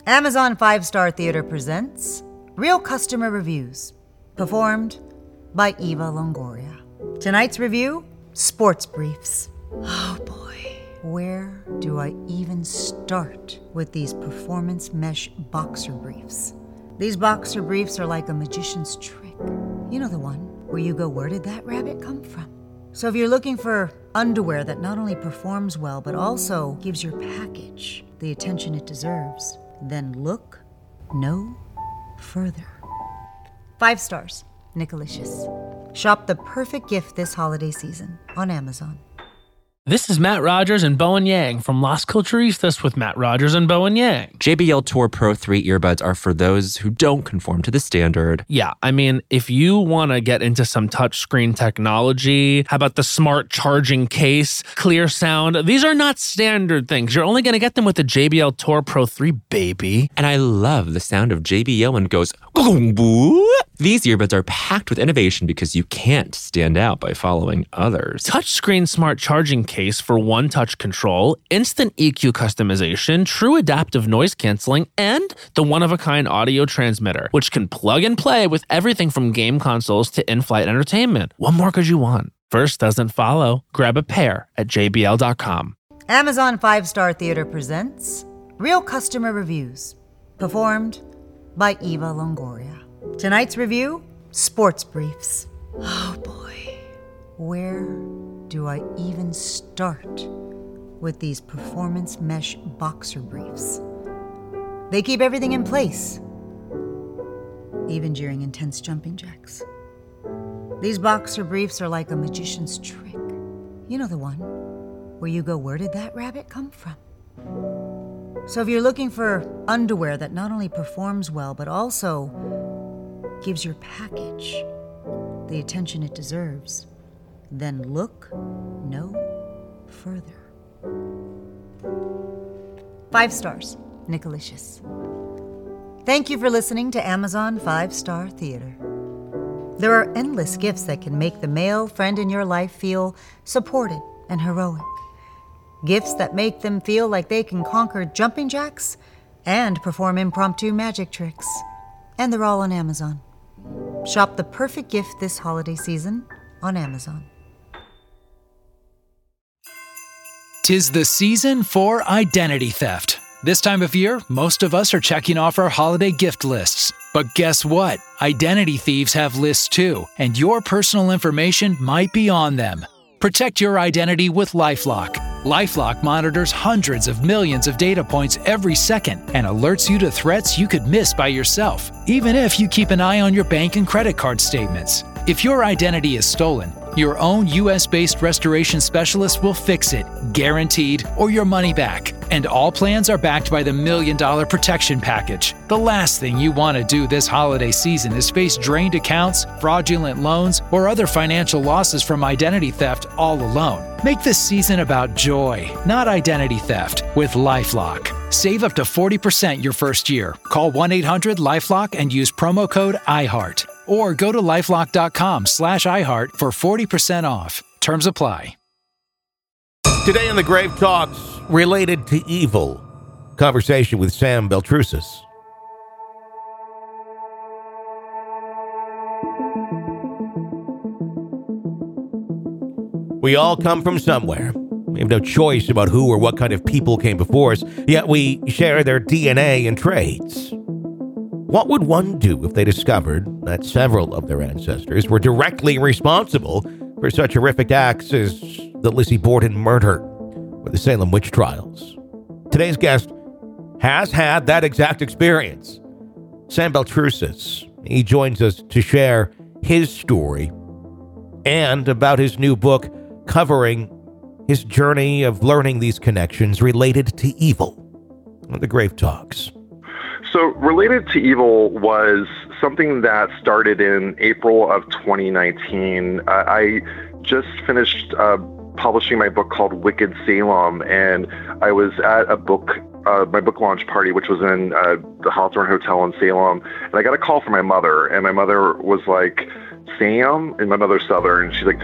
Amazon 5-Star Theater presents Real Customer Reviews, performed by Eva Longoria. Tonight's review, Sports Briefs. Oh boy, where do I even start with these performance mesh boxer briefs? These boxer briefs are like a magician's trick. You know the one where you go, where did that rabbit come from? So if you're looking for underwear that not only performs well, but also gives your package the attention it deserves, then look no further. 5 stars, Nicolicious. Shop the perfect gift this holiday season on Amazon. This is Matt Rogers and Bowen Yang from Las Culturistas with Matt Rogers and Bowen Yang. JBL Tour Pro 3 earbuds are for those who don't conform to the standard. Yeah, I mean, if you want to get into some touchscreen technology, how about the smart charging case, clear sound? These are not standard things. You're only going to get them with the JBL Tour Pro 3, baby. And I love the sound of JBL when it goes, boo. These earbuds are packed with innovation because you can't stand out by following others. Touchscreen smart charging case for one-touch control, instant EQ customization, true adaptive noise canceling, and the one-of-a-kind audio transmitter, which can plug and play with everything from game consoles to in-flight entertainment. What more could you want? First doesn't follow. Grab a pair at jbl.com. Amazon 5-Star Theater presents Real Customer Reviews, performed by Eva Longoria. Tonight's review, Sports Briefs. Oh boy, where do I even start with these performance mesh boxer briefs? They keep everything in place, even during intense jumping jacks. These boxer briefs are like a magician's trick. You know the one where you go, where did that rabbit come from? So if you're looking for underwear that not only performs well, but also gives your package the attention it deserves, then look no further. 5 stars, Nicolicious. Thank you for listening to Amazon 5-Star Theater. There are endless gifts that can make the male friend in your life feel supported and heroic. Gifts that make them feel like they can conquer jumping jacks and perform impromptu magic tricks. And they're all on Amazon. Shop the perfect gift this holiday season on Amazon. 'Tis the season for identity theft. This time of year, most of us are checking off our holiday gift lists. But guess what? Identity thieves have lists too, and your personal information might be on them. Protect your identity with LifeLock. LifeLock monitors hundreds of millions of data points every second and alerts you to threats you could miss by yourself, even if you keep an eye on your bank and credit card statements. If your identity is stolen, your own US-based restoration specialist will fix it, guaranteed, or your money back. And all plans are backed by the $1 Million Protection Package. The last thing you want to do this holiday season is face drained accounts, fraudulent loans, or other financial losses from identity theft all alone. Make this season about joy, not identity theft, with LifeLock. Save up to 40% your first year. Call 1-800-LifeLock and use promo code IHEART. Or go to lifelock.com/iHeart for 40% off. Terms apply. Today on the Grave Talks, related to evil, conversation with Sam Beltrusis. We all come from somewhere. We have no choice about who or what kind of people came before us, yet we share their DNA and traits. What would one do if they discovered that several of their ancestors were directly responsible for such horrific acts as the Lizzie Borden murder or the Salem witch trials? Today's guest has had that exact experience. Sam Beltrusis. He joins us to share his story and about his new book covering his journey of learning these connections related to evil on the Grave Talks. So Related to Evil was something that started in April of 2019. I just finished publishing my book called Wicked Salem, and I was at my book launch party, which was in the Hawthorne Hotel in Salem, and I got a call from my mother, and my mother was like, Sam, and my mother's Southern, and she's like,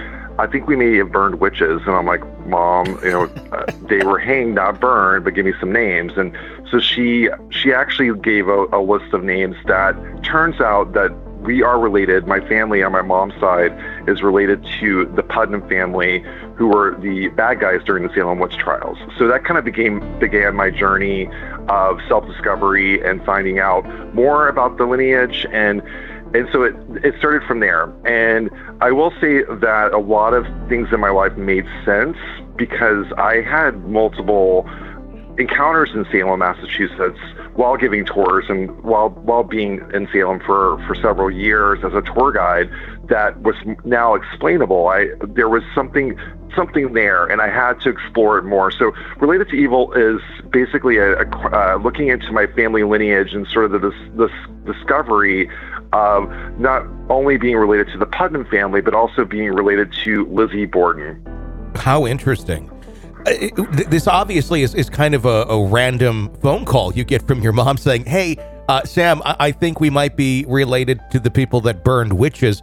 I think we may have burned witches. And I'm like, Mom, they were hanged, not burned, but give me some names. And so she actually gave a list of names that turns out that we are related. My family on my mom's side is related to the Putnam family, who were the bad guys during the Salem witch trials. So that kind of began my journey of self-discovery and finding out more about the lineage. And so it started from there. And I will say that a lot of things in my life made sense because I had multiple encounters in Salem, Massachusetts, while giving tours and while being in Salem for several years as a tour guide, that was now explainable. There was something there, and I had to explore it more. So Related to Evil is basically looking into my family lineage and sort of the discovery of not only being related to the Putnam family, but also being related to Lizzie Borden. How interesting. This obviously is kind of a random phone call you get from your mom saying, hey, Sam, I think we might be related to the people that burned witches.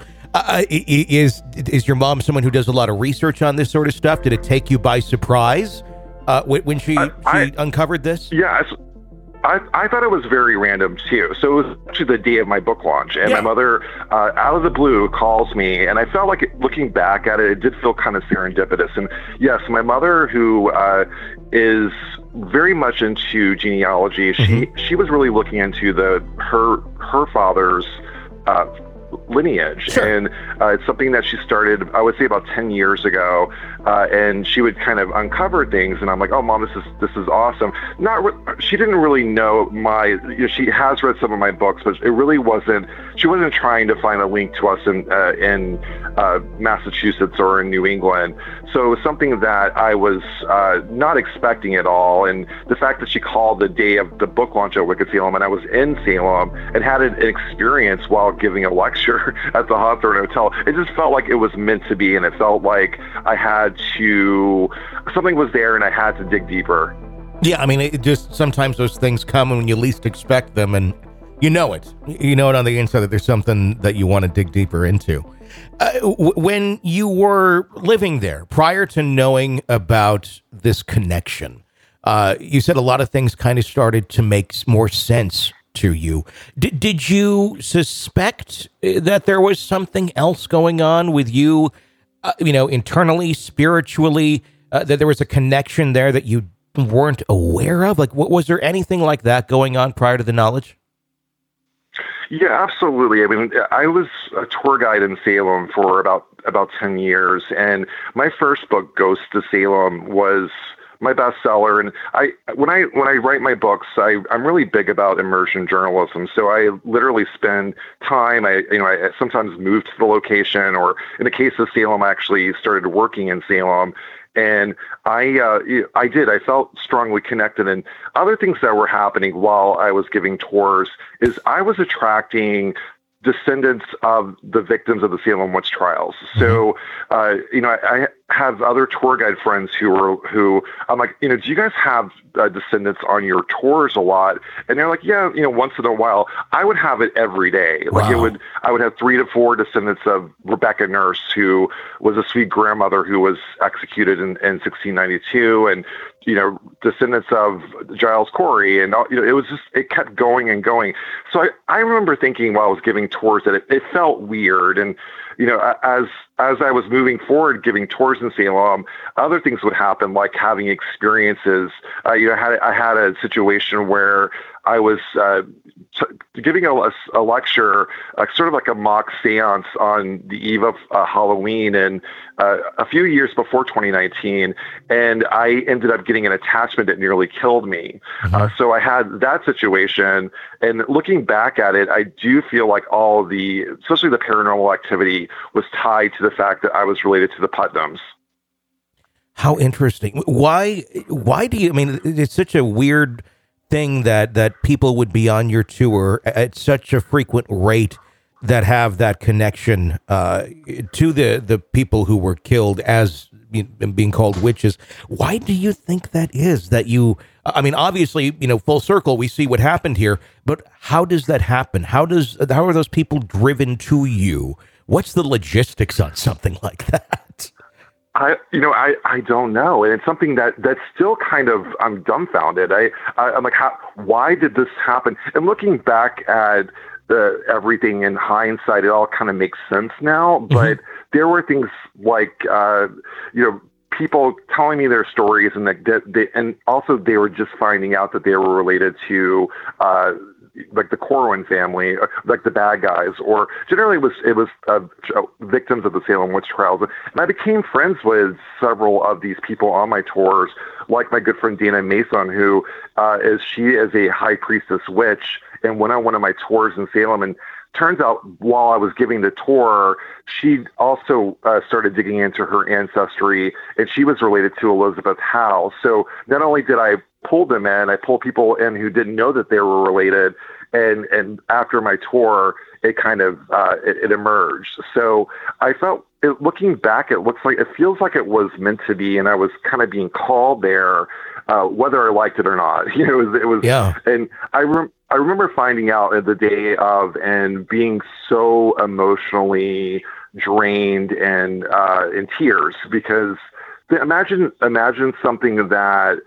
Is your mom someone who does a lot of research on this sort of stuff? Did it take you by surprise when she uncovered this? Yes. I thought it was very random too. So it was actually the day of my book launch, and my mother, out of the blue, calls me, and I felt like looking back at it did feel kind of serendipitous. And yes, my mother, who is very much into genealogy, she was really looking into her father's lineage. Sure. And it's something that she started, I would say, about 10 years ago, and she would kind of uncover things, and I'm like, oh, Mom, this is awesome. She didn't really know she has read some of my books, but it really wasn't, she wasn't trying to find a link to us in Massachusetts or in New England. So it was something that I was not expecting at all. And the fact that she called the day of the book launch at Wicked Salem, and I was in Salem and had an experience while giving a lecture at the Hawthorne Hotel, it just felt like it was meant to be. And it felt like something was there and I had to dig deeper. Yeah, I mean, it just, sometimes those things come when you least expect them, and you know it on the inside that there's something that you want to dig deeper into. When you were living there, prior to knowing about this connection, you said a lot of things kind of started to make more sense to you. Did you suspect that there was something else going on with you, internally, spiritually, that there was a connection there that you weren't aware of? Like, was there anything like that going on prior to the knowledge? Yeah, absolutely. I mean, I was a tour guide in Salem for about 10 years, and my first book, Ghost to Salem, was my bestseller. And when I write my books, I'm really big about immersion journalism. So I literally spend time. I sometimes move to the location, or in the case of Salem, I actually started working in Salem. And I felt strongly connected. And other things that were happening while I was giving tours is I was attracting descendants of the victims of the Salem witch trials. So, I have other tour guide friends who I'm like, do you guys have descendants on your tours a lot? And they're like, yeah, once in a while. I would have it every day. Like I would have 3 to 4 descendants of Rebecca Nurse, who was a sweet grandmother who was executed in 1692, and descendants of Giles Corey, and it was just, it kept going and going. So I remember thinking while I was giving tours that it felt weird. And as I was moving forward giving tours in Salem, other things would happen, like having experiences. I had a situation where I was giving a lecture, sort of like a mock seance on the eve of Halloween, and a few years before 2019, and I ended up getting an attachment that nearly killed me. So I had that situation, and looking back at it, I do feel like especially the paranormal activity, was tied to the fact that I was related to the Putnams. How interesting. Why do you, I mean, it's such a weird thing that people would be on your tour at such a frequent rate that have that connection to the people who were killed as being called witches. Why do you think that is? That obviously, full circle, we see what happened here, but how does that happen? How are those people driven to you? What's the logistics on something like that? I don't know, and it's something that's still kind of, I'm dumbfounded. I'm like, why did this happen? And looking back at everything in hindsight, it all kind of makes sense now. But there were things like, people telling me their stories, and and also they were just finding out that they were related to, like the Corwin family, like the bad guys, or generally it was victims of the Salem witch trials. And I became friends with several of these people on my tours, like my good friend Dana Mason, who she is a high priestess witch, and went on one of my tours in Salem. And turns out while I was giving the tour, she also started digging into her ancestry, and she was related to Elizabeth Howe. So not only did I pull them in, I pulled people in who didn't know that they were related. And after my tour, it kind of, it emerged. So I felt, looking back, it feels like it was meant to be. And I was kind of being called there, whether I liked it or not. It was, yeah. And I remember finding out at the day of and being so emotionally drained and in tears, because imagine something that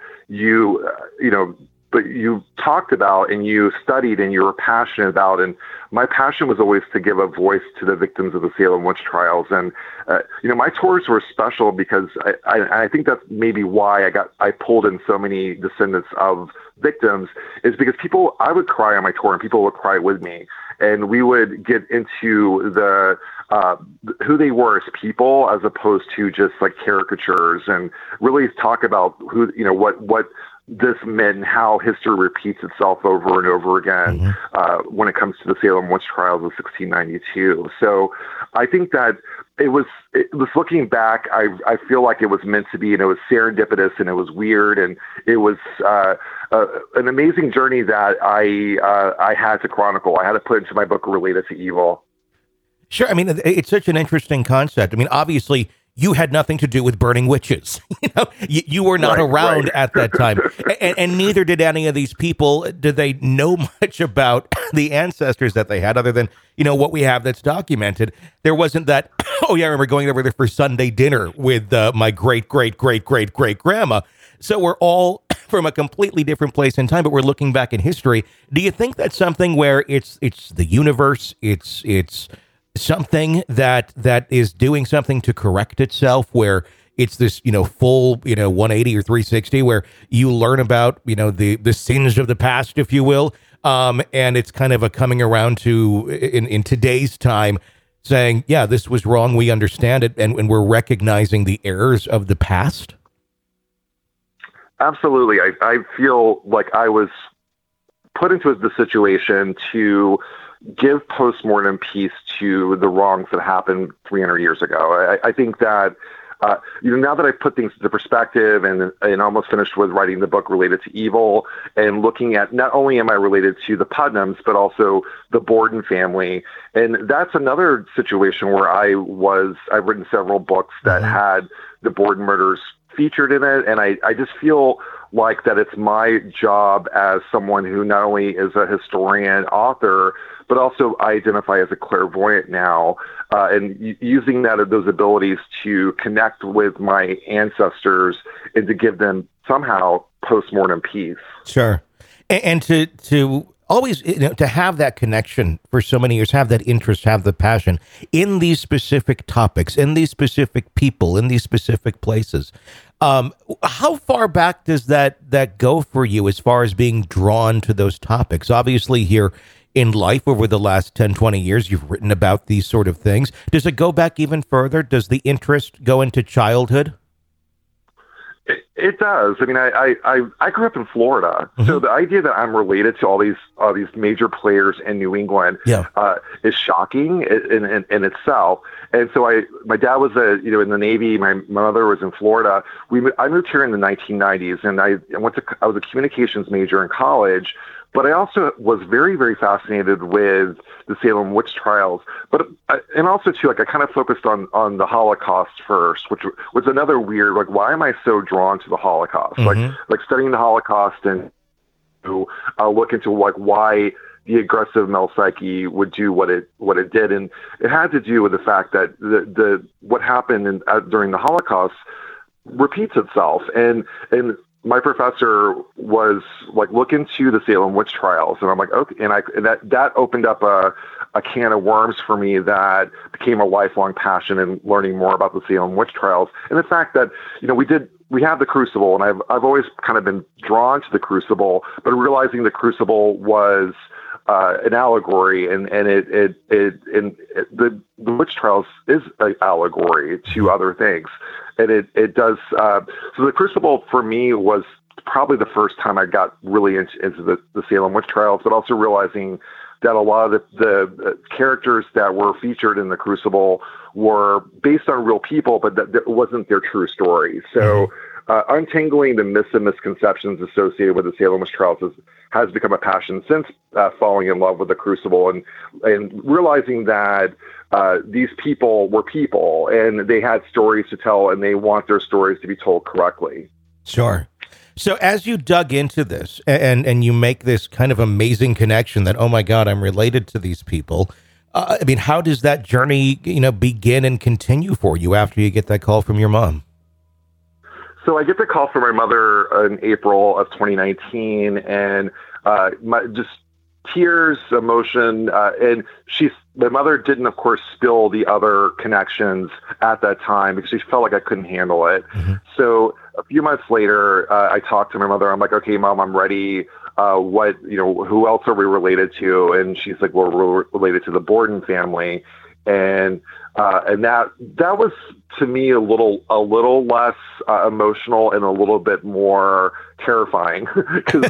but you talked about and you studied and you were passionate about. And my passion was always to give a voice to the victims of the Salem witch trials. And, my tours were special because I think that's maybe why I pulled in so many descendants of victims, is because I would cry on my tour and people would cry with me. And we would get into the who they were as people, as opposed to just like caricatures, and really talk about who, what this meant and how history repeats itself over and over again when it comes to the Salem witch trials of 1692. So I think that it was looking back, I feel like it was meant to be, and it was serendipitous, and it was weird, and it was an amazing journey that I had to chronicle. I had to put into my book related to evil. Sure. I mean, it's such an interesting concept. I mean, obviously, you had nothing to do with burning witches. You were not around at that time, and neither did any of these people. Did they know much about the ancestors that they had, other than what we have that's documented? There wasn't that. Oh yeah, I remember going over there for Sunday dinner with my great grandma. So we're all from a completely different place in time, but we're looking back in history. Do you think that's something where it's the universe? It's something that is doing something to correct itself, where it's this, full, 180 or 360, where you learn about, the sins of the past, if you will. And it's kind of a coming around to, in today's time, saying, yeah, this was wrong. We understand it. And we're recognizing the errors of the past. Absolutely. I feel like I was put into the situation to give postmortem peace to the wrongs that happened 300 years ago. I think that, now that I put things into perspective and almost finished with writing the book related to evil, and looking at not only am I related to the Putnams, but also the Borden family. And that's another situation where I've written several books that had the Borden murders featured in it. And I just feel like that it's my job as someone who not only is a historian, author, but also I identify as a clairvoyant now, and using those abilities to connect with my ancestors and to give them somehow postmortem peace. Sure. And to always, to have that connection for so many years, have that interest, have the passion in these specific topics, in these specific people, in these specific places. How far back does that go for you as far as being drawn to those topics? Obviously here in life over the last 10, 20 years, you've written about these sort of things. Does it go back even further? Does the interest go into childhood? It does. I mean, I grew up in Florida, so the idea that I'm related to all these major players in New England is shocking in itself. And so my dad was in the Navy. My mother was in Florida. I moved here in the 1990s, and I was a communications major in college. But I also was very, very fascinated with the Salem witch trials. And also too, I kind of focused on the Holocaust first, which was another weird, why am I so drawn to the Holocaust? Like studying the Holocaust, and to look into why the aggressive male psyche would do what it did. And it had to do with the fact that what happened during the Holocaust repeats itself. And my professor was like, look into the Salem witch trials. And I'm like, okay. And that opened up a can of worms for me that became a lifelong passion in learning more about the Salem witch trials. And the fact that, we have the Crucible, and I've always kind of been drawn to the Crucible, but realizing the Crucible was an allegory, and the witch trials is an allegory to other things, and it does. So the Crucible for me was probably the first time I got really into the Salem witch trials, but also realizing that a lot of the characters that were featured in the Crucible were based on real people, but that wasn't their true story. So untangling the myths and misconceptions associated with the Salem witch trials has become a passion since falling in love with the Crucible and realizing that these people were people and they had stories to tell and they want their stories to be told correctly. Sure. So as you dug into this and you make this kind of amazing connection that, oh my God, I'm related to these people. How does that journey, begin and continue for you after you get that call from your mom? So I get the call from my mother in April of 2019, and just tears, emotion, and my mother didn't, of course, spill the other connections at that time because she felt like I couldn't handle it. Mm-hmm. So a few months later, I talked to my mother. I'm like, okay, Mom, I'm ready. Who else are we related to? And she's like, well, we're related to the Borden family. And that was to me a little less emotional and a little bit more terrifying because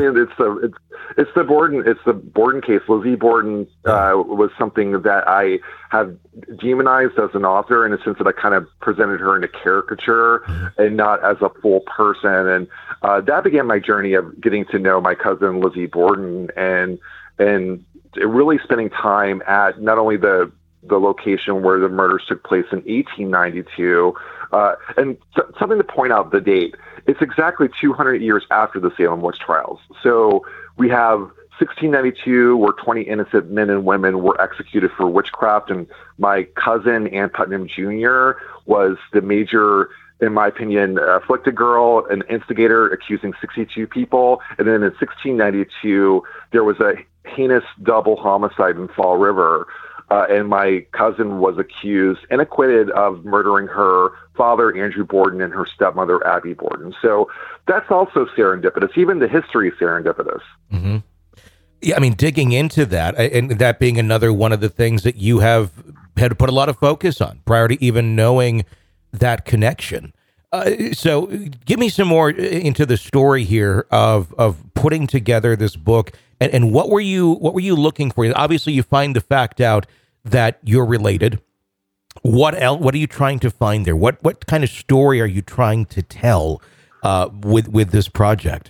it's the Borden case. Lizzie Borden was something that I have demonized as an author in the sense that I kind of presented her in a caricature and not as a full person. And that began my journey of getting to know my cousin Lizzie Borden and really spending time at not only the location where the murders took place in 1892. And something to point out the date, it's exactly 200 years after the Salem witch trials. So we have 1692 where 20 innocent men and women were executed for witchcraft. And my cousin, Ann Putnam Jr., was the major, in my opinion, afflicted girl, an instigator accusing 62 people. And then in 1692, there was a heinous double homicide in Fall River. And my cousin was accused and acquitted of murdering her father, Andrew Borden, and her stepmother, Abby Borden. So that's also serendipitous. Even the history is serendipitous. Mm-hmm. Yeah, digging into that, and that being another one of the things that you have had to put a lot of focus on prior to even knowing that connection. So give me some more into the story here of putting together this book, and what were you looking for? Obviously, you find the fact out that you're related. What else? What are you trying to find there? What kind of story are you trying to tell with this project?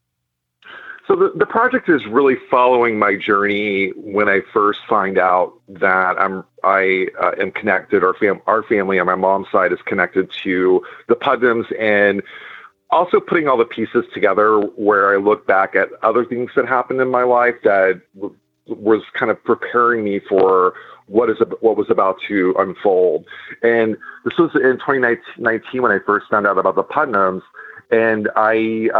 So the project is really following my journey when I first find out that I am connected, or our family on my mom's side is connected to the Putnams, and also putting all the pieces together where I look back at other things that happened in my life that was kind of preparing me for what was about to unfold. And this was in 2019 when I first found out about the Putnams, and I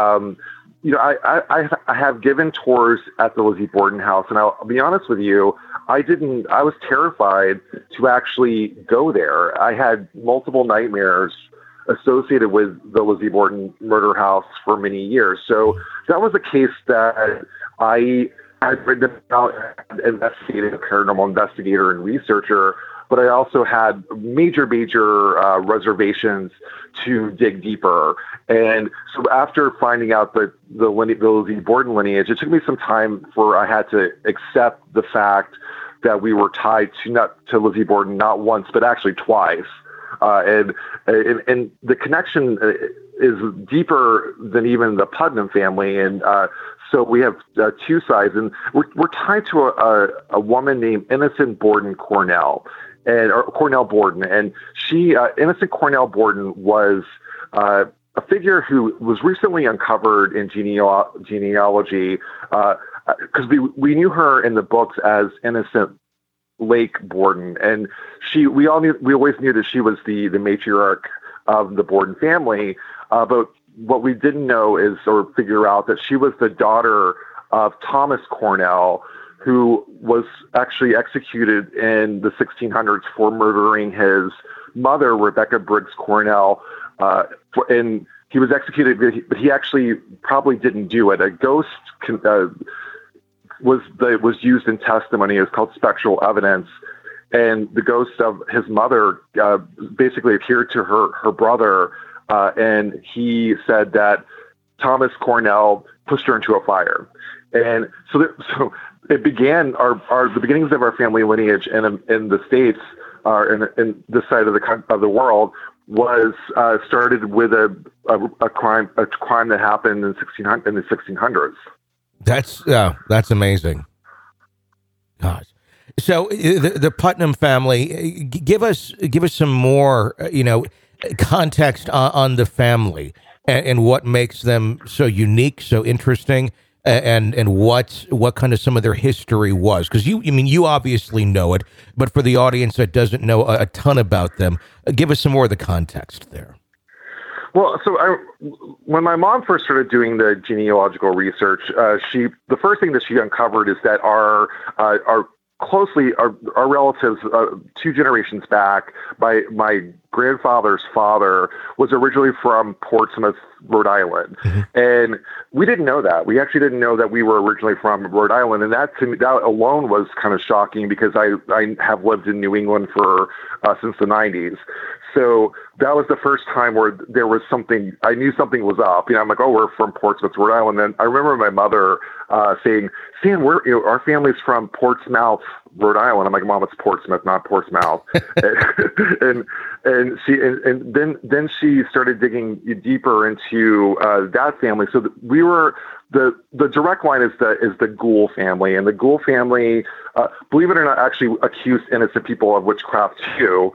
have given tours at the Lizzie Borden house, and I'll be honest with you, I was terrified to actually go there. I had multiple nightmares associated with the Lizzie Borden murder house for many years. So that was a case that I had written about, investigated, a paranormal investigator and researcher, but I also had major reservations to dig deeper. And so after finding out the Lizzie Borden lineage, it took me some time I had to accept the fact that we were tied to Lizzie Borden not once, but actually twice. And the connection is deeper than even the Putnam family. And so we have two sides, and we're tied to a woman named Innocent Borden Cornell. Or Cornell Borden, and she, Innocent Cornell Borden, was a figure who was recently uncovered in genealogy. because we knew her in the books as innocent Lake Borden, and we always knew that she was the matriarch of the Borden family, but what we didn't know is, or figure out, that she was the daughter of Thomas Cornell, who was actually executed in the 1600s for murdering his mother, Rebecca Briggs Cornell, and he was executed, but he actually probably didn't do it. A ghost was used in testimony. It was called spectral evidence, and the ghost of his mother basically appeared to her brother, and he said that Thomas Cornell pushed her into a fire. And so it began the beginnings of our family lineage in the States, in this side of the world, was started with a crime that happened in the 1600s. That's amazing. Gosh. So the Putnam family, give us some more, context on the family and what makes them so unique, so interesting, and what kind of some of their history was. Because you obviously know it, but for the audience that doesn't know a ton about them, give us some more of the context there. Well, so when my mom first started doing the genealogical research, the first thing that she uncovered is that our relatives 2 generations back, my grandfather's father was originally from Portsmouth, Rhode Island. Mm-hmm. And we didn't know that. We actually didn't know that we were originally from Rhode Island. And that, to me, that alone was kind of shocking, because I have lived in New England since the 90s. So that was the first time where there was something, I knew something was up. I'm like, oh, we're from Portsmouth, Rhode Island. And I remember my mother saying, Stan, our family's from Portsmouth, Rhode Island. I'm like, Mom, it's Portsmouth, not Portsmouth. and then she started digging deeper into that family. So we were, the direct line is the Gould family, and the Gould family, believe it or not, actually accused innocent people of witchcraft too.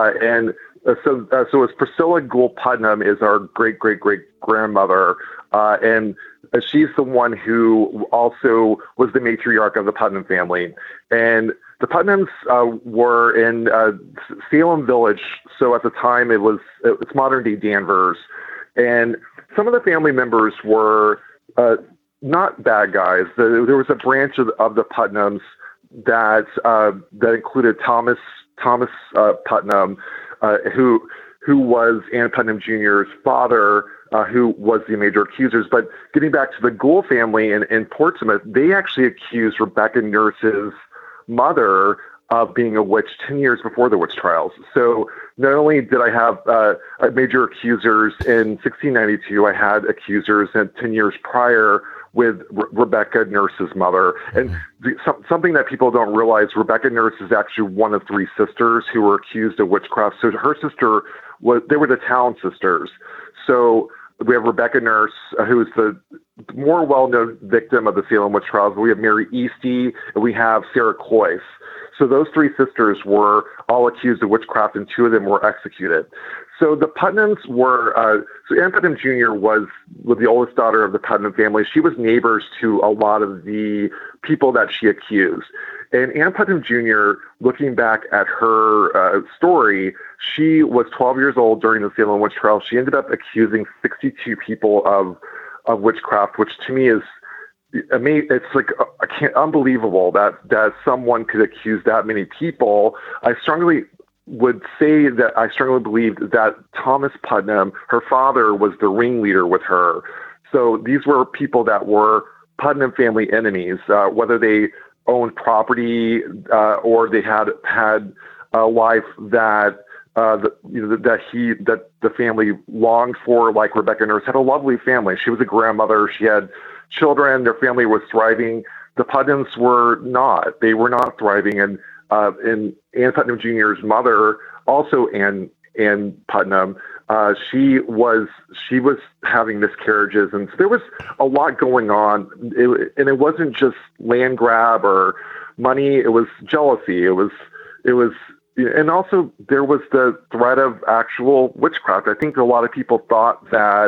So as Priscilla Gould Putnam is our great grandmother, and she's the one who also was the matriarch of the Putnam family. And the Putnams were in Salem Village. So at the time it's modern day Danvers, and some of the family members were not bad guys. There was a branch of the Putnams that included Thomas Putnam, who was Ann Putnam Jr.'s father, who was the major accusers. But getting back to the Gould family in Portsmouth, they actually accused Rebecca Nurse's mother of being a witch 10 years before the witch trials. So not only did I have major accusers in 1692, I had accusers 10 years prior with Rebecca Nurse's mother. And something that people don't realize, Rebecca Nurse is actually one of 3 sisters who were accused of witchcraft. So her sister they were the Town sisters. So we have Rebecca Nurse, who is the more well-known victim of the Salem witch trials. We have Mary Eastie, and we have Sarah Cloyce. So those 3 sisters were all accused of witchcraft, and 2 of them were executed. So the Putnams were, so Ann Putnam Jr. was the oldest daughter of the Putnam family. She was neighbors to a lot of the people that she accused. And Ann Putnam Jr., looking back at her story, she was 12 years old during the Salem witch trial. She ended up accusing 62 people of witchcraft, which to me is, it's like unbelievable that someone could accuse that many people. I strongly believed that Thomas Putnam, her father, was the ringleader with her. So these were people that were Putnam family enemies, whether they owned property or they had a life that the family longed for. Like Rebecca Nurse had a lovely family. She was a grandmother. She had children. Their family was thriving. The Putnams were not. They were not thriving. And Ann Putnam Jr.'s mother, also Ann Putnam, she was having miscarriages, and so there was a lot going on. And it wasn't just land grab or money; it was jealousy. It was, and also there was the threat of actual witchcraft. I think a lot of people thought that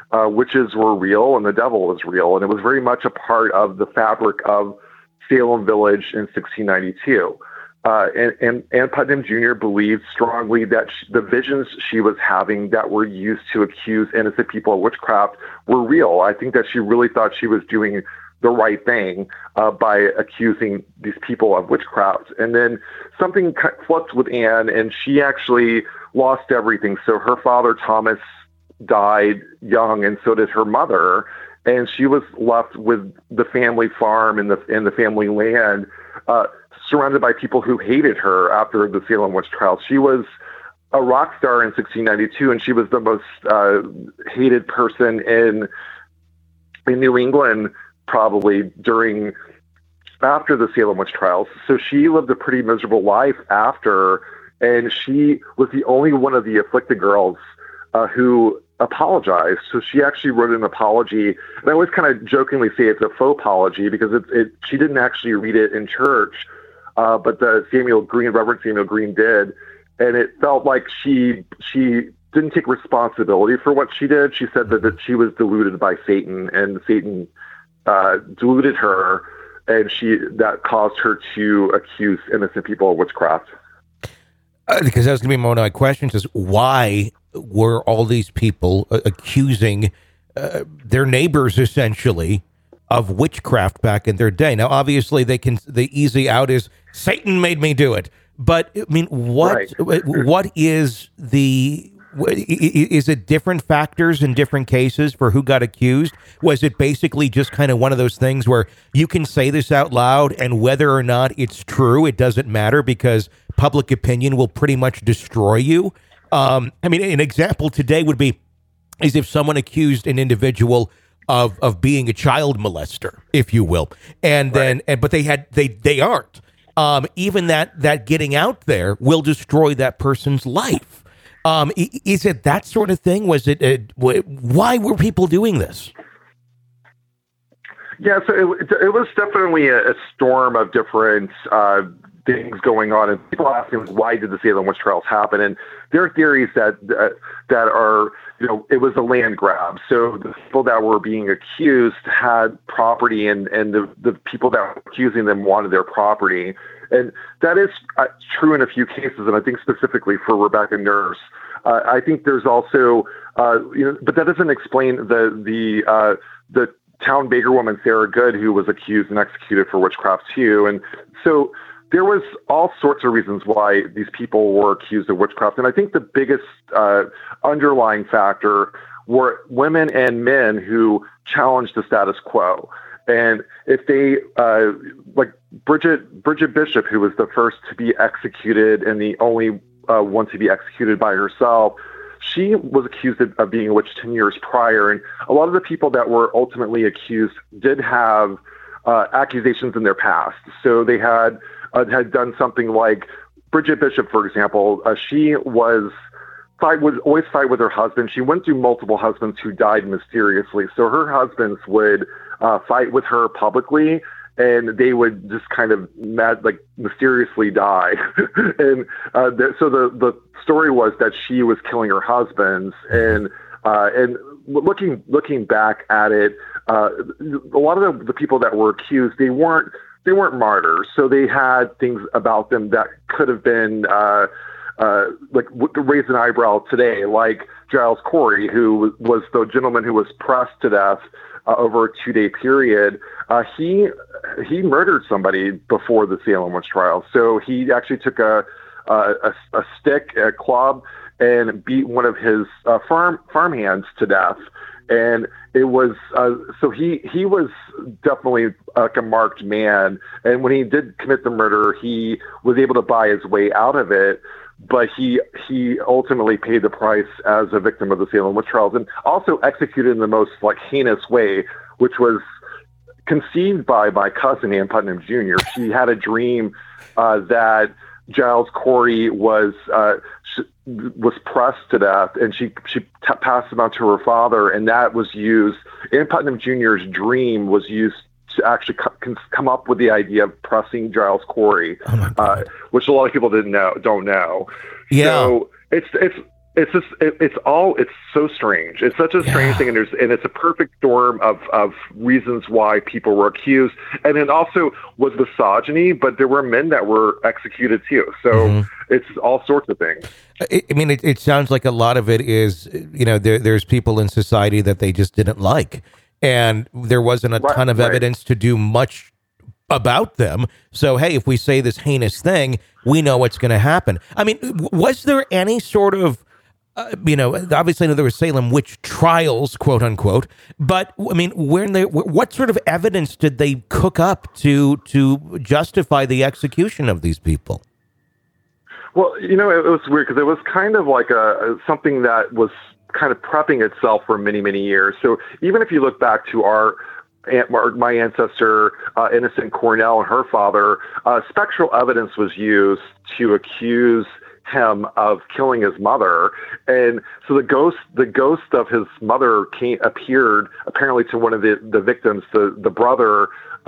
witches were real and the devil was real. And it was very much a part of the fabric of Salem Village in 1692. And Ann Putnam Jr. believed strongly that the visions she was having that were used to accuse innocent people of witchcraft were real. I think that she really thought she was doing the right thing by accusing these people of witchcraft. And then something flipped with Anne, and she actually lost everything. So her father, Thomas, died young, and so did her mother. And she was left with the family farm and the family land, surrounded by people who hated her after the Salem witch trials. She was a rock star in 1692, and she was the most hated person in New England probably after the Salem witch trials. So she lived a pretty miserable life after, and she was the only one of the afflicted girls who apologized. So she actually wrote an apology, and I always kind of jokingly say it's a faux apology because she didn't actually read it in church, but Reverend Samuel Green did, and it felt like she didn't take responsibility for what she did. She said that she was deluded by Satan, and Satan deluded her, and that caused her to accuse innocent people of witchcraft. Because that was going to be one of my questions: is why were all these people accusing their neighbors essentially of witchcraft back in their day? Now, obviously, the easy out is Satan made me do it, but I mean, what is it different factors in different cases for who got accused? Was it basically just kind of one of those things where you can say this out loud and whether or not it's true, it doesn't matter because public opinion will pretty much destroy you? I mean, an example today would be is if someone accused an individual of being a child molester, if you will, and then but they aren't. Even that getting out there will destroy that person's life. Is it that sort of thing? Was it? Why were people doing this? Yeah, so it was definitely a storm of different things going on, and people asking why did the Salem witch trials happen? And there are theories that are, it was a land grab. So the people that were being accused had property, and the people that were accusing them wanted their property. And that is true in a few cases, and I think specifically for Rebecca Nurse. I think there's also, but that doesn't explain the town baker woman Sarah Good, who was accused and executed for witchcraft too. And so there was all sorts of reasons why these people were accused of witchcraft. And I think the biggest underlying factor were women and men who challenged the status quo. And if they, like Bridget Bishop, who was the first to be executed and the only one to be executed by herself, she was accused of being a witch 10 years prior. And a lot of the people that were ultimately accused did have accusations in their past. So they had done something like Bridget Bishop, for example. She would always fight with her husband. She went through multiple husbands who died mysteriously. So her husbands would fight with her publicly, and they would just kind of mysteriously die. And so the story was that she was killing her husbands. And looking back at it, a lot of the people that were accused, they weren't martyrs. So they had things about them that could have been raise an eyebrow today, like Giles Corey, who was the gentleman who was pressed to death over a 2-day period. He murdered somebody before the Salem witch trial. So he actually took a stick, a club, and beat one of his farm hands to death. And it was so he was definitely like a marked man. And when he did commit the murder, he was able to buy his way out of it. But he ultimately paid the price as a victim of the Salem witch trials, and also executed in the most heinous way, which was conceived by my cousin Ann Putnam Jr. She had a dream that Giles Corey was pressed to death, and she passed him on to her father, and that was used. Ann Putnam Jr.'s dream was used to actually come up with the idea of pressing Giles Corey, which a lot of people don't know. Yeah. So it's It's just it's so strange. It's such a strange thing, and it's a perfect storm of reasons why people were accused, and it also was misogyny. But there were men that were executed too, so it's all sorts of things. It sounds like a lot of it is, there's people in society that they just didn't like, and there wasn't a ton of evidence to do much about them. So, hey, if we say this heinous thing, we know what's going to happen. I mean, was there any sort of obviously there were Salem witch trials, quote unquote, but I mean, what sort of evidence did they cook up to justify the execution of these people? Well, it was weird because it was kind of like something that was kind of prepping itself for many, many years. So even if you look back to my ancestor, Innocent Cornell, and her father, spectral evidence was used to accuse him of killing his mother, and so the ghost of his mother appeared apparently to one of the victims, the brother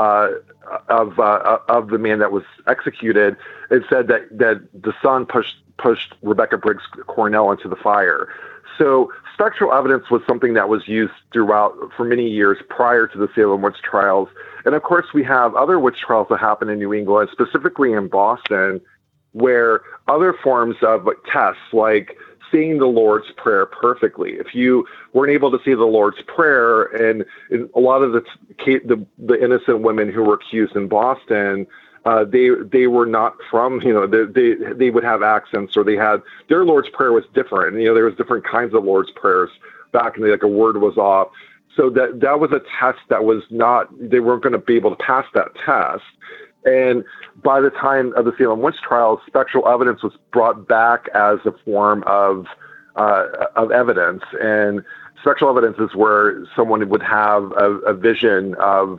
of the man that was executed, and said that the son pushed Rebecca Briggs Cornell into the fire. So spectral evidence was something that was used throughout for many years prior to the Salem witch trials, and of course we have other witch trials that happen in New England, specifically in Boston, where other forms of tests, like saying the Lord's Prayer perfectly. If you weren't able to say the Lord's Prayer, and a lot of the innocent women who were accused in Boston, they were not from, they would have accents, or their Lord's Prayer was different. There was different kinds of Lord's Prayers back in the day, like a word was off. So that was a test that was not, they weren't going to be able to pass that test. And by the time of the Salem witch trials, spectral evidence was brought back as a form of evidence. And spectral evidence is where someone would have a vision of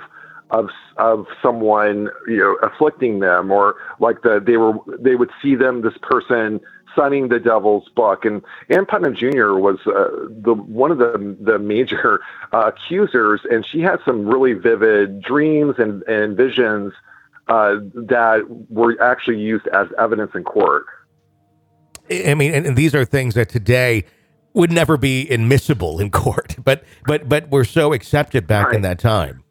someone, afflicting them, or like they would see this person signing the devil's book. And Ann Putnam Jr. was one of the major accusers, and she had some really vivid dreams and visions that were actually used as evidence in court. I mean, and these are things that today would never be admissible in court, but were so accepted back in that time.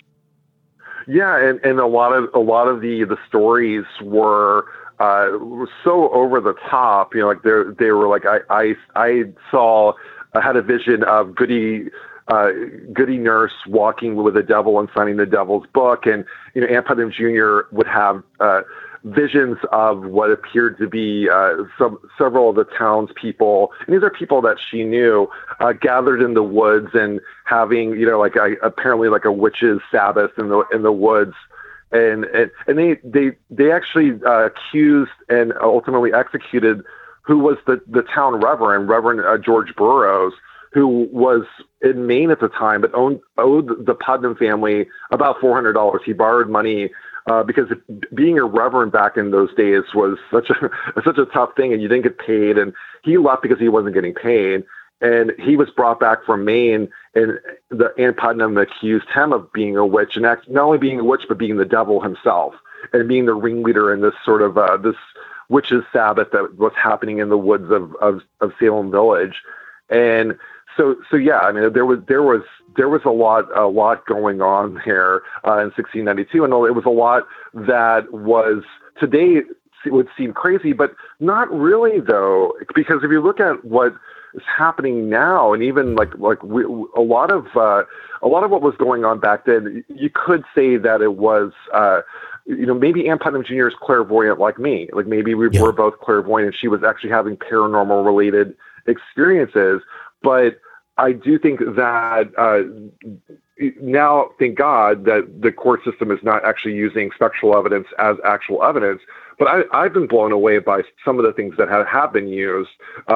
Yeah, and a lot of the stories were so over the top. Like they were like I had a vision of Goody Nurse walking with the devil and signing the devil's book, and Ann Putnam Jr. would have visions of what appeared to be several of the townspeople, and these are people that she knew, gathered in the woods and having apparently like a witch's Sabbath in the woods, and they actually accused and ultimately executed who was the town Reverend George Burroughs, who was in Maine at the time, but owed the Putnam family about $400. He borrowed money because being a reverend back in those days was such a tough thing, and you didn't get paid. And he left because he wasn't getting paid. And he was brought back from Maine, and Ann Putnam accused him of being a witch, and not only being a witch, but being the devil himself, and being the ringleader in this sort of this witch's Sabbath that was happening in the woods of Salem Village. And so yeah, I mean, there was a lot going on here in 1692, and it was a lot that was today would seem crazy, but not really though, because if you look at what is happening now, and even like a lot of what was going on back then, you could say that it was. Maybe Ann Putnam Jr. is clairvoyant like me. Like maybe we were both clairvoyant, and she was actually having paranormal related experiences. But I do think that now, thank God, that the court system is not actually using spectral evidence as actual evidence. But I've been blown away by some of the things that have been used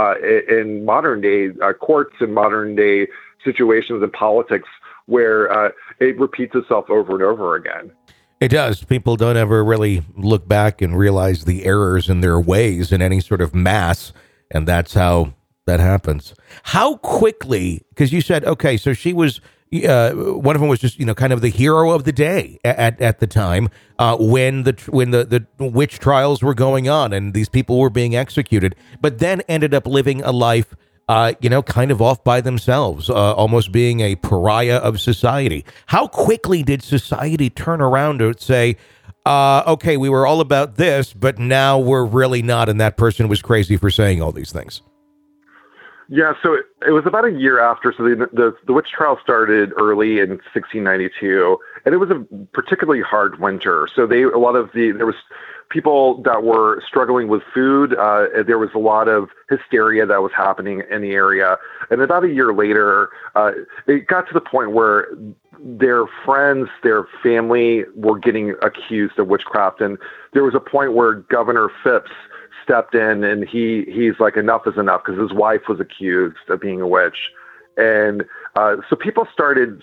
in modern day courts and modern day situations in politics, where it repeats itself over and over again. It does. People don't ever really look back and realize the errors in their ways in any sort of mass, and that's how that happens. How quickly, because you said, okay, so she was one of them was just, kind of the hero of the day at the time when the witch trials were going on and these people were being executed, but then ended up living a life, kind of off by themselves, almost being a pariah of society. How quickly did society turn around to say, okay, we were all about this, but now we're really not, and that person was crazy for saying all these things? Yeah, so it was about a year after. So the witch trial started early in 1692, and it was a particularly hard winter. So there was people that were struggling with food. There was a lot of hysteria that was happening in the area. And about a year later, it got to the point where their friends, their family were getting accused of witchcraft. And there was a point where Governor Phipps stepped in and he's like, enough is enough, because his wife was accused of being a witch. And so people started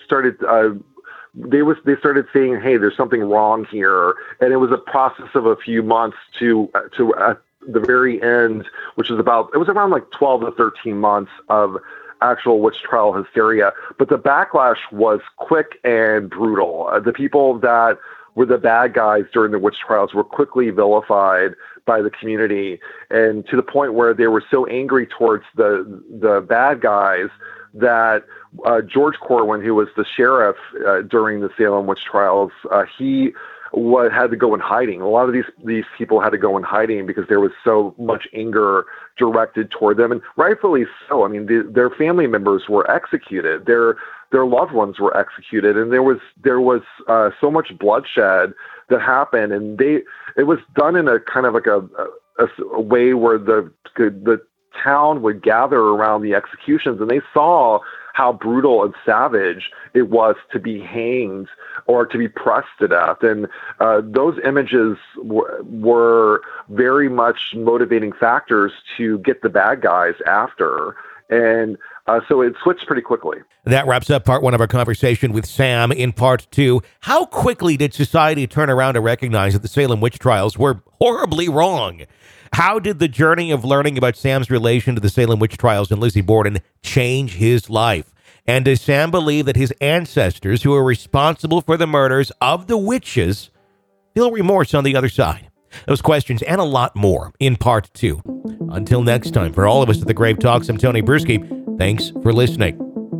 saying, hey, there's something wrong here. And it was a process of a few months to at the very end, it was around like 12 to 13 months of actual witch trial hysteria. But the backlash was quick and brutal. The people that were the bad guys during the witch trials were quickly vilified by the community, and to the point where they were so angry towards the bad guys that George Corwin, who was the sheriff during the Salem witch trials, he had to go in hiding. A lot of these people had to go in hiding because there was so much anger directed toward them, and rightfully so. I mean, their family members were executed. Their loved ones were executed, and there was so much bloodshed that happened, and it was done in a kind of like a way where the town would gather around the executions, and they saw how brutal and savage it was to be hanged or to be pressed to death. And those images were very much motivating factors to get the bad guys after. And so it switched pretty quickly. That wraps up part one of our conversation with Sam. In part two, how quickly did society turn around to recognize that the Salem witch trials were horribly wrong? How did the journey of learning about Sam's relation to the Salem witch trials and Lizzie Borden change his life? And does Sam believe that his ancestors, who are responsible for the murders of the witches, feel remorse on the other side? Those questions and a lot more in part two. Until next time, for all of us at the Grave Talks, I'm Tony Bruschi. Thanks for listening.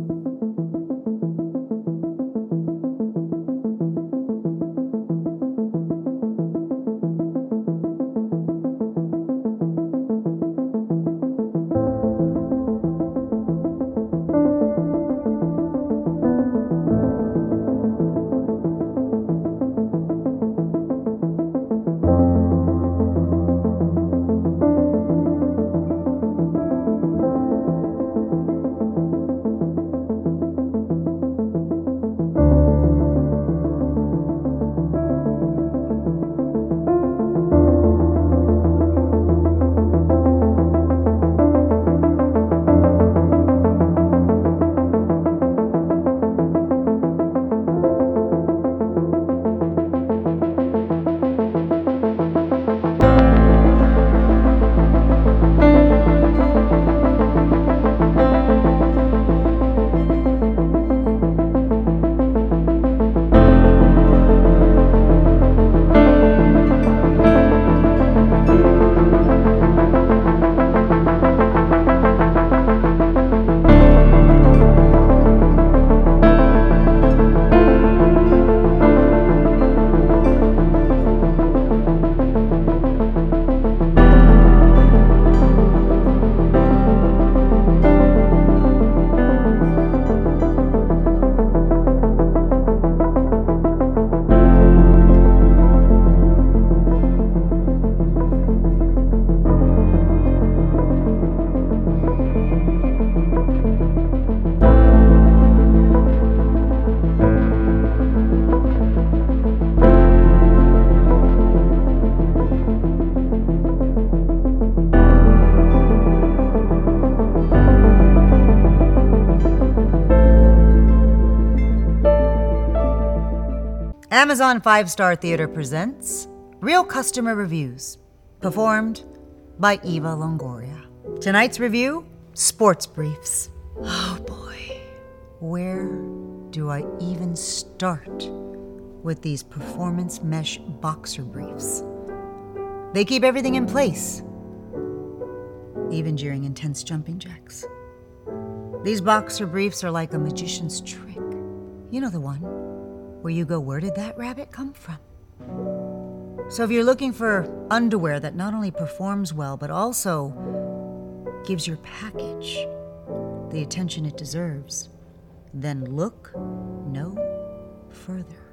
Amazon 5-Star Theater presents Real Customer Reviews, performed by Eva Longoria. Tonight's review, Sports Briefs. Oh boy, where do I even start with these performance mesh boxer briefs? They keep everything in place, even during intense jumping jacks. These boxer briefs are like a magician's trick. You know the one where you go, where did that rabbit come from? So if you're looking for underwear that not only performs well, but also gives your package the attention it deserves, then look no further.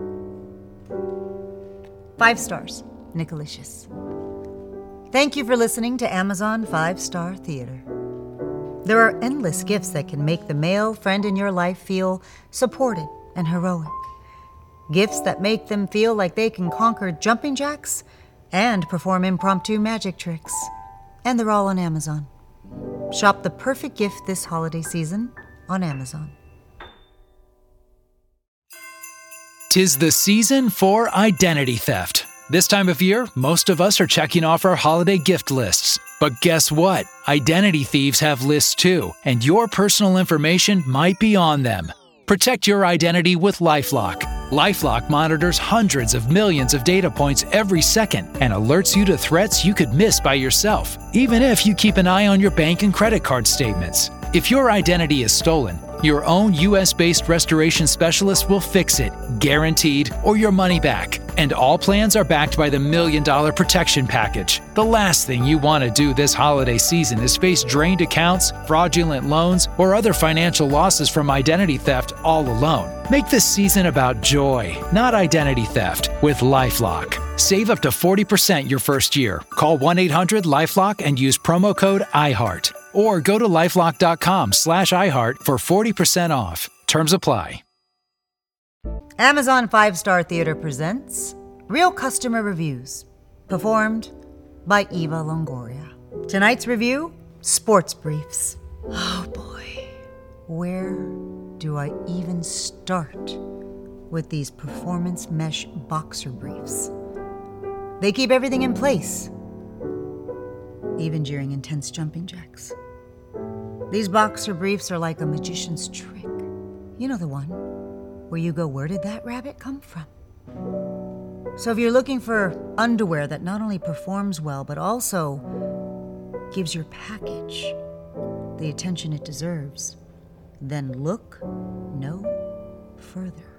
5 stars, Nicolicious. Thank you for listening to Amazon 5-Star Theater. There are endless gifts that can make the male friend in your life feel supported and heroic. Gifts that make them feel like they can conquer jumping jacks and perform impromptu magic tricks. And they're all on Amazon. Shop the perfect gift this holiday season on Amazon. 'Tis the season for identity theft. This time of year, most of us are checking off our holiday gift lists. But guess what? Identity thieves have lists too, and your personal information might be on them. Protect your identity with LifeLock. LifeLock monitors hundreds of millions of data points every second and alerts you to threats you could miss by yourself, even if you keep an eye on your bank and credit card statements. If your identity is stolen, your own US-based restoration specialist will fix it, guaranteed, or your money back. And all plans are backed by the $1 Million Protection Package. The last thing you want to do this holiday season is face drained accounts, fraudulent loans, or other financial losses from identity theft all alone. Make this season about joy, not identity theft, with LifeLock. Save up to 40% your first year. Call 1-800-LifeLock and use promo code IHEART. Or go to lifelock.com/iHeart for 40% off. Terms apply. Amazon 5-Star Theater presents Real Customer Reviews, performed by Eva Longoria. Tonight's review, Sports Briefs. Oh boy, where do I even start with these performance mesh boxer briefs? They keep everything in place, even during intense jumping jacks. These boxer briefs are like a magician's trick. You know the one where you go, where did that rabbit come from? So if you're looking for underwear that not only performs well, but also gives your package the attention it deserves, then look no further.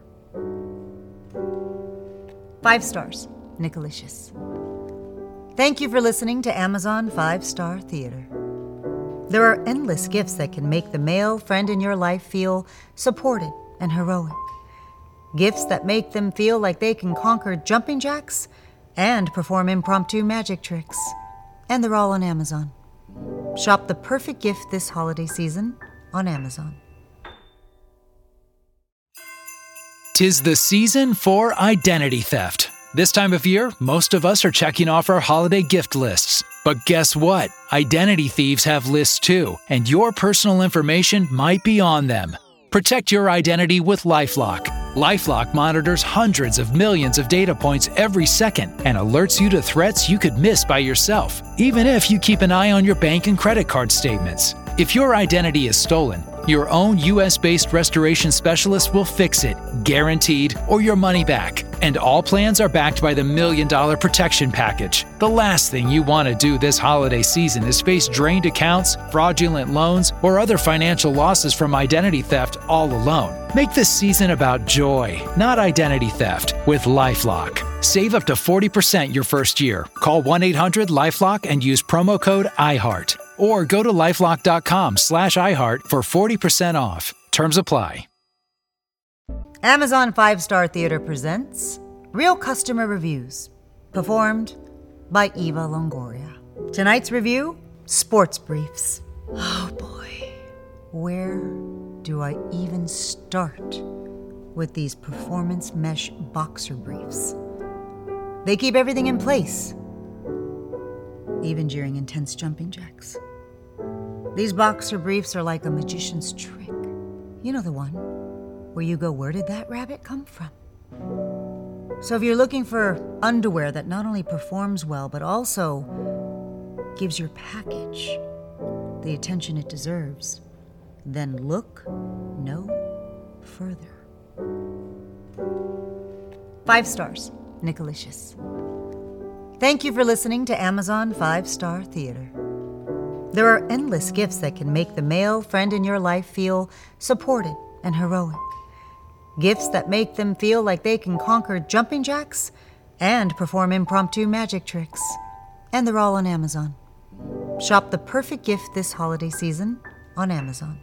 5 stars, Nicolicious. Thank you for listening to Amazon 5-Star Theater. There are endless gifts that can make the male friend in your life feel supported and heroic. Gifts that make them feel like they can conquer jumping jacks and perform impromptu magic tricks. And they're all on Amazon. Shop the perfect gift this holiday season on Amazon. 'Tis the season for identity theft. This time of year, most of us are checking off our holiday gift lists. But guess what? Identity thieves have lists too, and your personal information might be on them. Protect your identity with LifeLock. LifeLock monitors hundreds of millions of data points every second and alerts you to threats you could miss by yourself, even if you keep an eye on your bank and credit card statements. If your identity is stolen, your own US-based restoration specialist will fix it, guaranteed, or your money back. And all plans are backed by the $1 Million Protection Package. The last thing you want to do this holiday season is face drained accounts, fraudulent loans, or other financial losses from identity theft all alone. Make this season about joy, not identity theft, with LifeLock. Save up to 40% your first year. Call 1-800-LifeLock and use promo code IHEART. Or go to lifelock.com/iHeart for 40% off. Terms apply. Amazon 5-Star Theater presents Real Customer Reviews, performed by Eva Longoria. Tonight's review, Sports Briefs. Oh boy, where do I even start with these performance mesh boxer briefs? They keep everything in place, even during intense jumping jacks. These boxer briefs are like a magician's trick. You know the one where you go, where did that rabbit come from? So if you're looking for underwear that not only performs well, but also gives your package the attention it deserves, then look no further. 5 stars, Nicolicious. Thank you for listening to Amazon 5-Star Theater. There are endless gifts that can make the male friend in your life feel supported and heroic. Gifts that make them feel like they can conquer jumping jacks and perform impromptu magic tricks. And they're all on Amazon. Shop the perfect gift this holiday season on Amazon.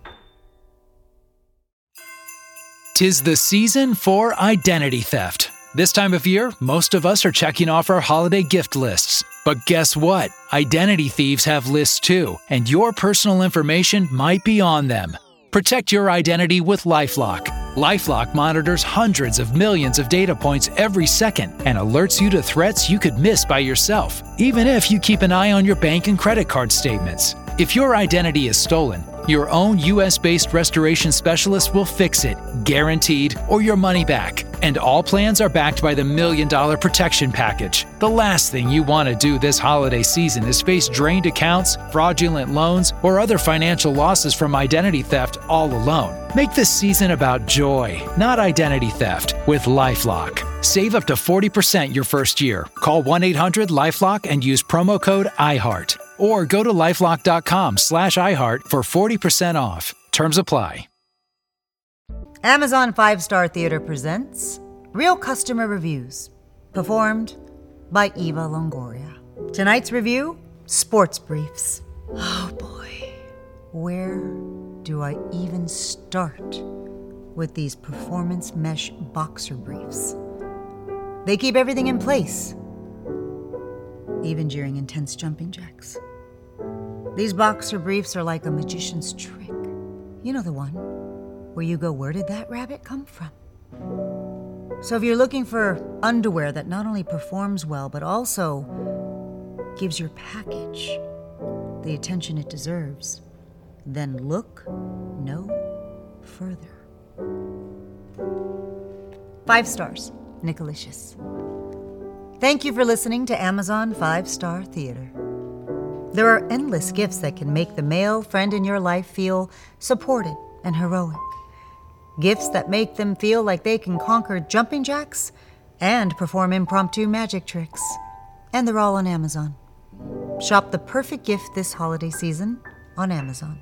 'Tis the season for identity theft. This time of year, most of us are checking off our holiday gift lists. But guess what? Identity thieves have lists too, and your personal information might be on them. Protect your identity with LifeLock. LifeLock monitors hundreds of millions of data points every second and alerts you to threats you could miss by yourself, even if you keep an eye on your bank and credit card statements. If your identity is stolen, your own US-based restoration specialist will fix it, guaranteed, or your money back. And all plans are backed by the $1 Million Protection Package. The last thing you want to do this holiday season is face drained accounts, fraudulent loans, or other financial losses from identity theft all alone. Make this season about joy, not identity theft, with LifeLock. Save up to 40% your first year. Call 1-800-LifeLock and use promo code IHEART. Or go to lifelock.com/iHeart for 40% off. Terms apply. Amazon 5-Star Theater presents Real Customer Reviews, performed by Eva Longoria. Tonight's review, Sports Briefs. Oh boy, where do I even start with these performance mesh boxer briefs? They keep everything in place, even during intense jumping jacks. These boxer briefs are like a magician's trick. You know the one where you go, where did that rabbit come from? So if you're looking for underwear that not only performs well, but also gives your package the attention it deserves, then look no further. 5 stars, Nicolicious. Thank you for listening to Amazon 5-Star Theater. There are endless gifts that can make the male friend in your life feel supported and heroic. Gifts that make them feel like they can conquer jumping jacks and perform impromptu magic tricks. And they're all on Amazon. Shop the perfect gift this holiday season on Amazon.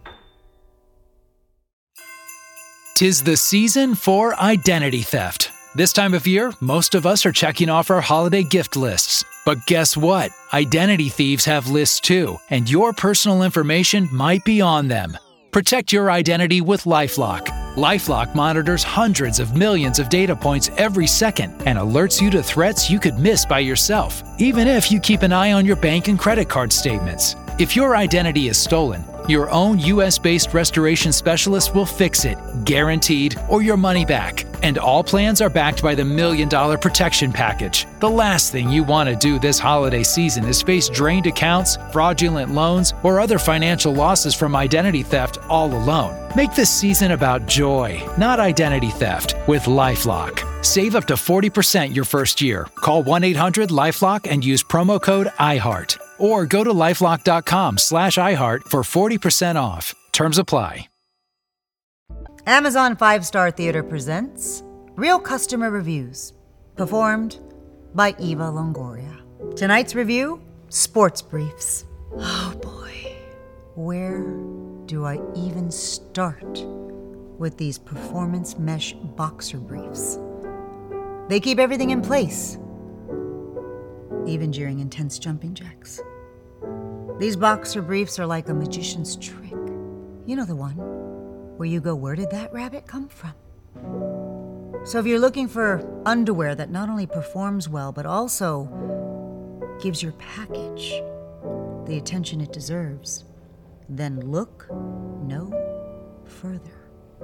'Tis the season for identity theft. This time of year, most of us are checking off our holiday gift lists. But guess what? Identity thieves have lists too, and your personal information might be on them. Protect your identity with LifeLock. LifeLock monitors hundreds of millions of data points every second and alerts you to threats you could miss by yourself, even if you keep an eye on your bank and credit card statements. If your identity is stolen, your own US-based restoration specialist will fix it, guaranteed, or your money back. And all plans are backed by the $1 Million Protection Package. The last thing you want to do this holiday season is face drained accounts, fraudulent loans, or other financial losses from identity theft all alone. Make this season about joy, not identity theft, with LifeLock. Save up to 40% your first year. Call 1-800-LifeLock and use promo code IHEART. Or go to lifelock.com/iHeart for 40% off. Terms apply. Amazon 5-Star Theater presents Real Customer Reviews, performed by Eva Longoria. Tonight's review, Sports Briefs. Oh boy, where do I even start with these performance mesh boxer briefs? They keep everything in place, even during intense jumping jacks. These boxer briefs are like a magician's trick. You know the one where you go, where did that rabbit come from? So if you're looking for underwear that not only performs well, but also gives your package the attention it deserves, then look no further.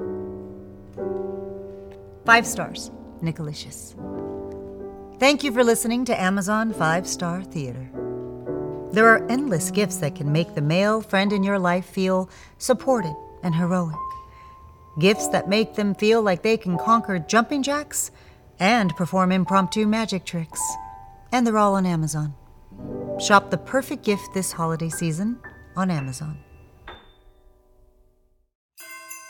5 stars, Nicolicious. Thank you for listening to Amazon 5-Star Theater. There are endless gifts that can make the male friend in your life feel supported and heroic. Gifts that make them feel like they can conquer jumping jacks and perform impromptu magic tricks. And they're all on Amazon. Shop the perfect gift this holiday season on Amazon.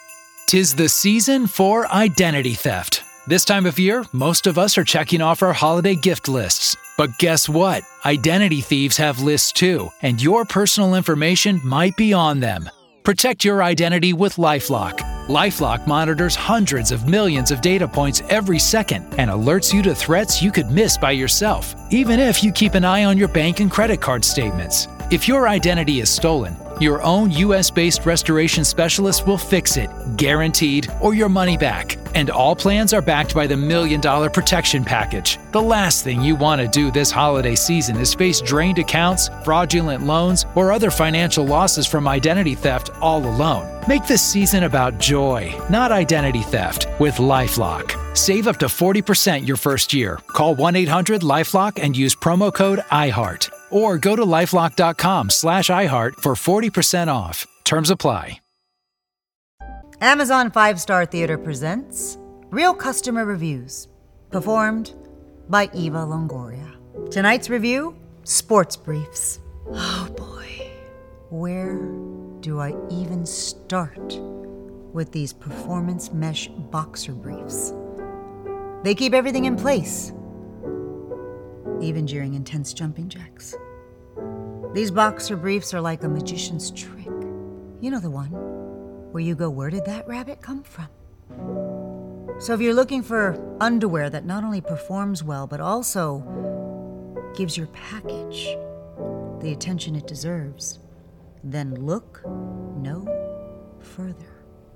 'Tis the season for identity theft. This time of year, most of us are checking off our holiday gift lists. But guess what? Identity thieves have lists too, and your personal information might be on them. Protect your identity with LifeLock. LifeLock monitors hundreds of millions of data points every second and alerts you to threats you could miss by yourself, even if you keep an eye on your bank and credit card statements. If your identity is stolen, your own US-based restoration specialist will fix it, guaranteed, or your money back. And all plans are backed by the $1 Million Protection Package. The last thing you want to do this holiday season is face drained accounts, fraudulent loans, or other financial losses from identity theft all alone. Make this season about joy, not identity theft, with LifeLock. Save up to 40% your first year. Call 1-800-LifeLock and use promo code IHEART. Or go to lifelock.com/iHeart for 40% off. Terms apply. Amazon 5-Star Theater presents Real Customer Reviews, performed by Eva Longoria. Tonight's review, Sports Briefs. Oh boy, where do I even start with these performance mesh boxer briefs? They keep everything in place, even during intense jumping jacks. These boxer briefs are like a magician's trick. You know the one where you go, where did that rabbit come from? So if you're looking for underwear that not only performs well, but also gives your package the attention it deserves, then look no further.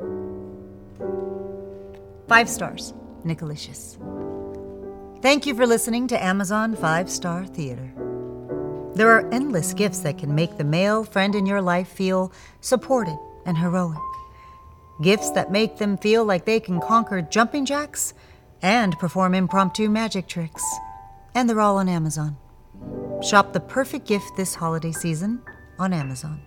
5 stars, Nicolicious. Thank you for listening to Amazon 5-Star Theater. There are endless gifts that can make the male friend in your life feel supported and heroic. Gifts that make them feel like they can conquer jumping jacks and perform impromptu magic tricks. And they're all on Amazon. Shop the perfect gift this holiday season on Amazon.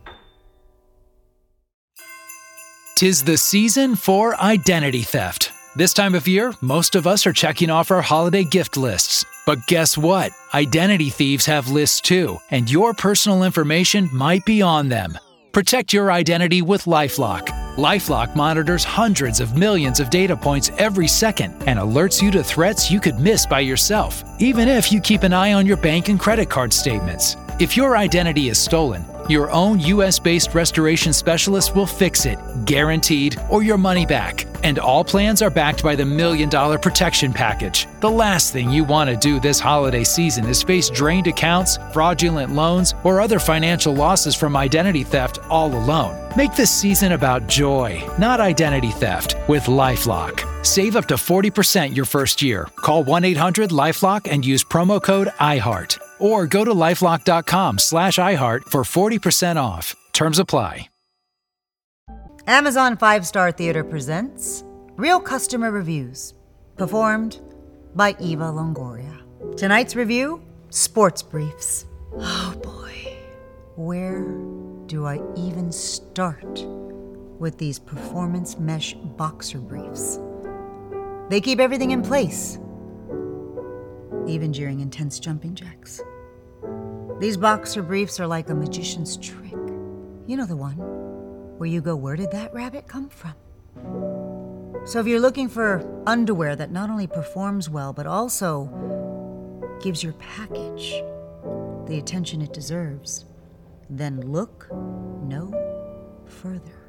'Tis the season for identity theft. This time of year, most of us are checking off our holiday gift lists. But guess what? Identity thieves have lists too, and your personal information might be on them. Protect your identity with LifeLock. LifeLock monitors hundreds of millions of data points every second and alerts you to threats you could miss by yourself, even if you keep an eye on your bank and credit card statements. If your identity is stolen, your own US-based restoration specialist will fix it, guaranteed, or your money back. And all plans are backed by the $1 Million Protection Package. The last thing you want to do this holiday season is face drained accounts, fraudulent loans, or other financial losses from identity theft all alone. Make this season about joy, not identity theft, with LifeLock. Save up to 40% your first year. Call 1-800-LifeLock and use promo code IHEART. Or go to lifelock.com/iHeart for 40% off. Terms apply. Amazon 5-Star Theater presents Real Customer Reviews, performed by Eva Longoria. Tonight's review, Sports Briefs. Oh boy, where do I even start with these performance mesh boxer briefs? They keep everything in place, even during intense jumping jacks. These boxer briefs are like a magician's trick. You know the one where you go, where did that rabbit come from? So if you're looking for underwear that not only performs well, but also gives your package the attention it deserves, then look no further.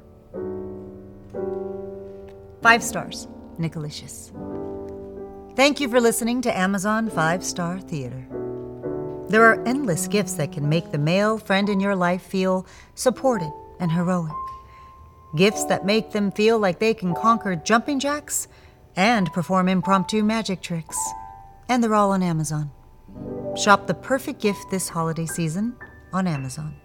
5 stars, Nicolicious. Thank you for listening to Amazon 5-Star Theater. There are endless gifts that can make the male friend in your life feel supported and heroic. Gifts that make them feel like they can conquer jumping jacks and perform impromptu magic tricks. And they're all on Amazon. Shop the perfect gift this holiday season on Amazon.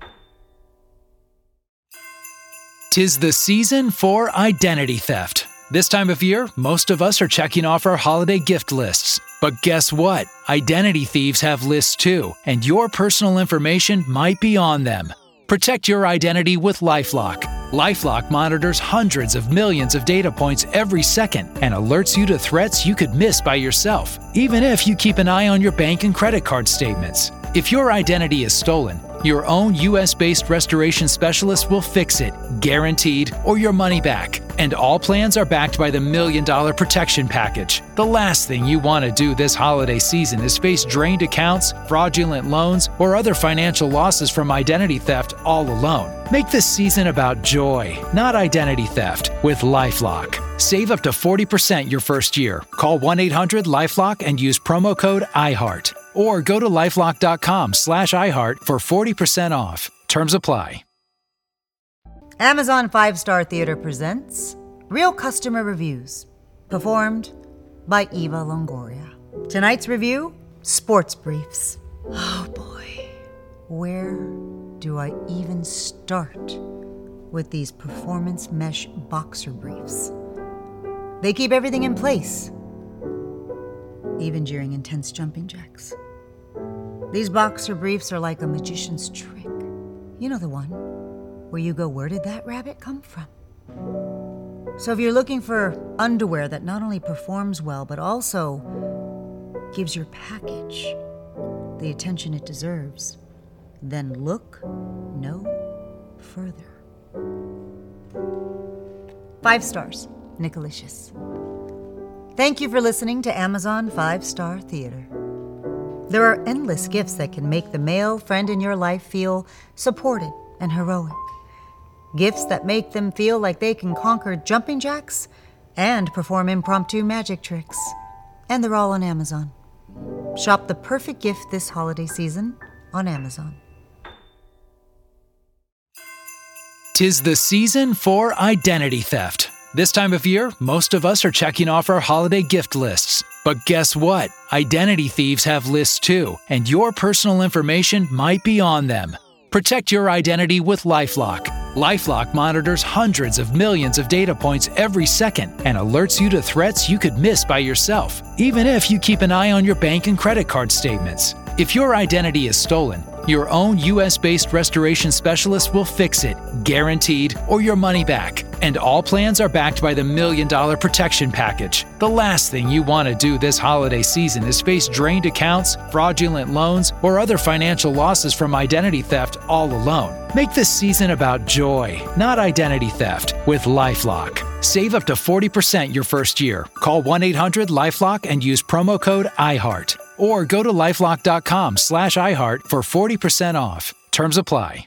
'Tis the season for identity theft. This time of year, most of us are checking off our holiday gift lists. But guess what? Identity thieves have lists too, and your personal information might be on them. Protect your identity with LifeLock. LifeLock monitors hundreds of millions of data points every second and alerts you to threats you could miss by yourself, even if you keep an eye on your bank and credit card statements. If your identity is stolen, Your own U.S.-based restoration specialist will fix it, guaranteed, or your money back. And all plans are backed by the $1 Million Protection Package. The last thing you want to do this holiday season is face drained accounts, fraudulent loans, or other financial losses from identity theft all alone. Make this season about joy, not identity theft, with LifeLock. Save up to 40% your first year. Call 1-800-LifeLock and use promo code IHEART. Or go to lifelock.com/iHeart for 40% off. Terms apply. Amazon 5-Star Theater presents Real Customer Reviews, performed by Eva Longoria. Tonight's review, Sports Briefs. Oh boy, where do I even start with these performance mesh boxer briefs? They keep everything in place, even during intense jumping jacks. These boxer briefs are like a magician's trick. You know the one where you go, where did that rabbit come from? So if you're looking for underwear that not only performs well, but also gives your package the attention it deserves, then look no further. 5 stars, Nicolicious. Thank you for listening to Amazon 5-Star Theater. There are endless gifts that can make the male friend in your life feel supported and heroic. Gifts that make them feel like they can conquer jumping jacks and perform impromptu magic tricks. And they're all on Amazon. Shop the perfect gift this holiday season on Amazon. 'Tis the season for identity theft. This time of year, most of us are checking off our holiday gift lists. But guess what? Identity thieves have lists too, and your personal information might be on them. Protect your identity with LifeLock. LifeLock monitors hundreds of millions of data points every second and alerts you to threats you could miss by yourself, even if you keep an eye on your bank and credit card statements. If your identity is stolen, your own U.S.-based restoration specialist will fix it, guaranteed, or your money back. And all plans are backed by the $1 Million Protection Package. The last thing you want to do this holiday season is face drained accounts, fraudulent loans, or other financial losses from identity theft all alone. Make this season about joy, not identity theft, with LifeLock. Save up to 40% your first year. Call 1-800-LifeLock and use promo code IHEART. Or go to lifelock.com/iHeart for 40% off. Terms apply.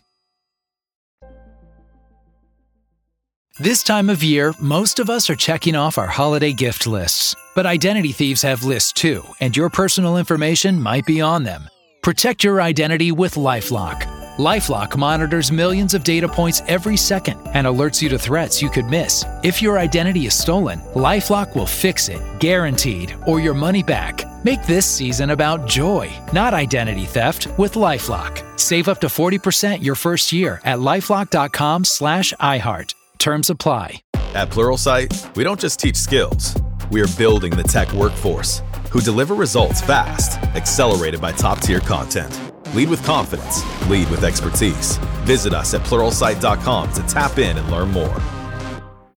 This time of year, most of us are checking off our holiday gift lists. But identity thieves have lists too, and your personal information might be on them. Protect your identity with LifeLock. LifeLock monitors millions of data points every second and alerts you to threats you could miss. If your identity is stolen, LifeLock will fix it, guaranteed, or your money back. Make this season about joy, not identity theft, with LifeLock. Save up to 40% your first year at lifelock.com/iHeart. Terms apply. At Pluralsight, we don't just teach skills. We are building the tech workforce who deliver results fast, accelerated by top-tier content. Lead with confidence. Lead with expertise. Visit us at Pluralsight.com to tap in and learn more.